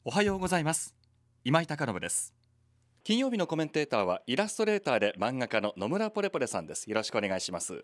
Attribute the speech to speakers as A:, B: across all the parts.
A: おはようございます。今井貴信です。金曜日のコメンテーターはイラストレーターで漫画家の野村ポレポレさんです。よろしくお願いします。
B: はい、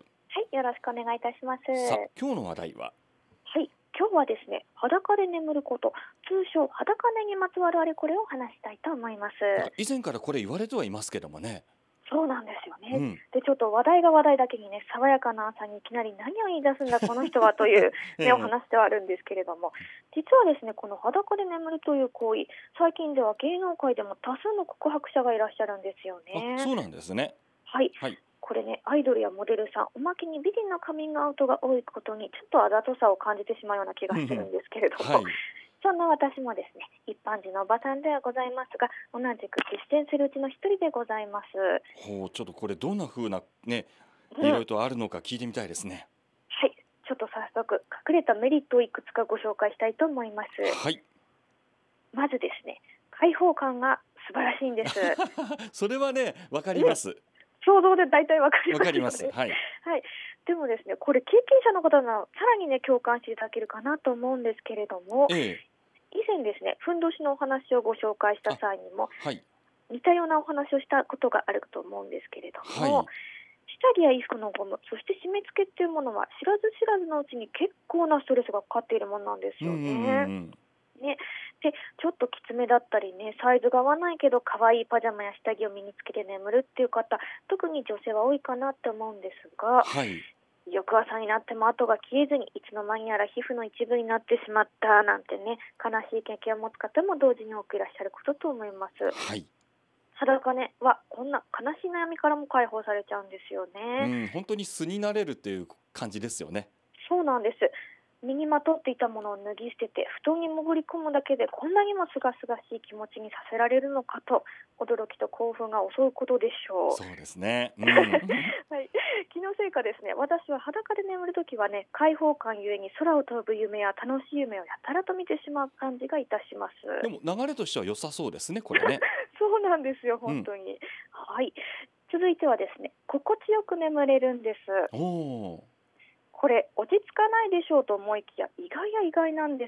B: よろしくお願いいたします。
A: さあ、今日の話題は
B: はい、今日はですね、裸で眠ること、通称裸寝にまつわるあれこれを話したいと思います。
A: なんか以前からこれ言われてはいますけどもね。
B: そうなんですよね。
A: うん、
B: で、ちょっと話題が話題だけにね、爽やかな朝にいきなり何を言い出すんだこの人はという、ね、お
A: ええ
B: 話ではあるんですけれども、実はですね、この裸で眠るという行為、最近では芸能界でも多数の告白者がいらっしゃるんですよね。
A: そうなんですね。
B: はい。
A: はい。
B: これね、アイドルやモデルさん、おまけに美人のカミングアウトが多いことに、ちょっとあざとさを感じてしまうような気がしてるんですけれども、
A: はい。
B: そんな私もですね、一般人のおばさんではございますが、同じく実践するうちの一人でございます。
A: ちょっとこれどんな風なね、
B: うん、
A: いろいろとあるのか聞いてみたいですね。
B: はい、ちょっと早速、隠れたメリットをいくつかご紹介したいと思います。
A: はい。
B: まずですね、開放感が素晴らしいんです。
A: それはね、わかり
B: うん、
A: ます。
B: 想像で大体わかり
A: わかります。
B: ますよね。
A: はい。
B: はい。でもですね、これ経験者の方ならさらにね、共感していただけるかなと思うんですけれども、
A: ええ。
B: 以前ですね、ふんどしのお話をご紹介した
A: あ、
B: 際にも
A: はい。
B: 似たようなお話をしたことがあると思うんですけれども、
A: はい。
B: 下着や衣服のゴム、そして締め付けっていうものは知らず知らずのうちに結構なストレスがかかっているものなんですよね。
A: ん。
B: ね、で、ちょっときつめだったりね、サイズが合わないけど可愛いパジャマや下着を身につけて眠るっていう方、特に女性は多いかなって思うんですが、
A: はい。
B: 翌朝になっても跡が消えずにいつの間にやら皮膚の一部になってしまったなんてね、悲しい経験を持つ方も同時に多くいらっしゃることと思います。
A: はい。
B: 裸ねはこんな悲しい悩みからも解放されちゃうんですよ
A: う
B: ね。
A: ん、本当に素になれるっていう感じですよね。
B: そうなんです。身にまとっていたものを脱ぎ捨てて布団に潜り込むだけでこんなにもすがすがしい気持ちにさせられるのかと驚きと興奮が襲うことでしょう。
A: そうですね。うん。
B: はい、気のせいかですね、私は裸で眠るときはね、開放感ゆえに空を飛ぶ夢や楽しい夢をやたらと見てしまう感じがいたします。
A: でも流れとしては良さそうですね、これね。
B: そうなんですよ、
A: うん。
B: 本当に。はい。続いてはですね、心地よく眠れるんです。
A: おお、
B: これ、落ち着かないでしょうと思いきや、意外や意外なんです。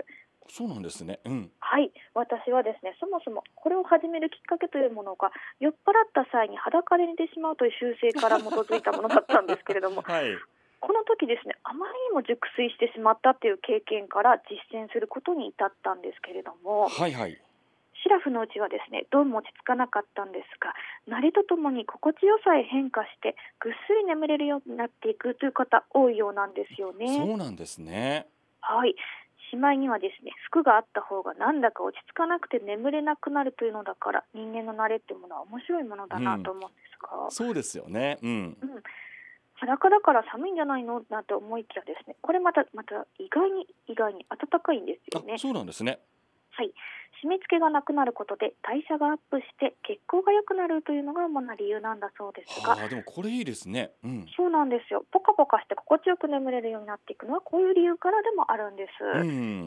A: そうなんですね。うん。
B: はい。私はですね、そもそもこれを始めるきっかけというものが、酔っ払った際に裸で寝てしまうという習性から基づいたものだったんですけれども、
A: はい。
B: この時ですね、あまりにも熟睡してしまったという経験から実践することに至ったんですけれども、
A: はいはい。
B: シラフのうちはですね、どうも落ち着かなかったんですが、慣れとともに心地よさへ変化して、ぐっすり眠れるようになっていくという方多いようなんですよね。
A: そうなんですね。
B: はい。しまいにはですね、服があった方がなんだか落ち着かなくて眠れなくなるというのだから、人間の慣れっていうものは面白いものだなと
A: うん。
B: 思うんですが、
A: そうですよね。うん。
B: うん、裸だから寒いんじゃないのなんて思いきやですね、これまた意外に暖かいんですよ
A: あ、
B: ね。
A: そうなんですね。
B: はい。締め付けがなくなることで代謝がアップして血行が良くなるというのが主な理由なんだそうですが、
A: はあ、でもこれいいですね。うん。
B: そうなんですよ。ポカポカして心地よく眠れるようになっていくのはこういう理由からでもあるんです。
A: うん。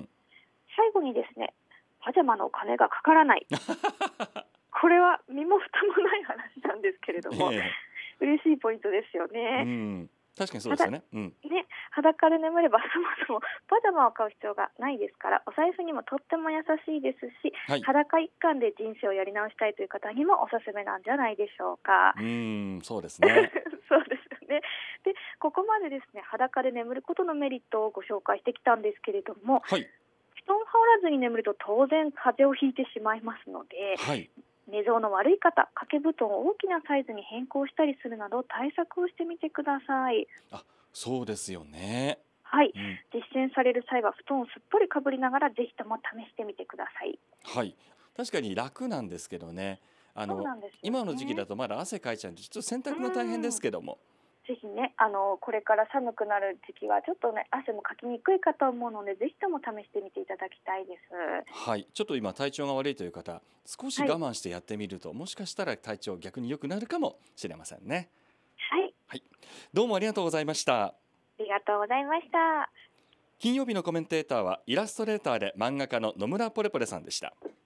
B: 最後にですね、パジャマのお金がかからない。これは身も蓋もない話なんですけれども、
A: ええ。
B: 嬉しいポイントですよ
A: う
B: ね。
A: ん。確かにそう
B: ただ
A: ですよね。うん。
B: ね、裸で眠ればそもそもパジャマを買う必要がないですから、お財布にもとっても優しいですし、
A: はい。
B: 裸一貫で人生をやり直したいという方にもおすすめなんじゃないでしょうか。
A: そうですね。
B: そうですよね。で、ここまでですね、裸で眠ることのメリットをご紹介してきたんですけれども、
A: はい。
B: 布団を羽織らずに眠ると当然風邪をひいてしまいますので、
A: はい。
B: 寝相の悪い方、掛け布団を大きなサイズに変更したりするなど対策をしてみてください。
A: あ、そうですよね。
B: はい、
A: うん。
B: 実践される際は布団をすっぽりかぶりながらぜひとも試してみてください。
A: はい。確かに楽なんですけどね。
B: そうなんですよ
A: 今の時期だ
B: ね。
A: とまだ汗かいちゃうんで、ちょっと洗
B: う
A: 濯が大変で
B: ーん。
A: すけども。
B: ぜひね、これから寒くなる時期はちょっとね、汗もかきにくいかと思うので、ぜひとも試してみていただきたいです。
A: はい。ちょっと今体調が悪いという方、少し
B: はい。
A: 我慢してやってみると、もしかしたら体調逆に良くなるかもしれませんね。
B: はい。
A: はい。どうもありがとうございました。
B: ありがとうございました。
A: 金曜日のコメンテーターはイラストレーターで漫画家の野村ポレポレさんでした。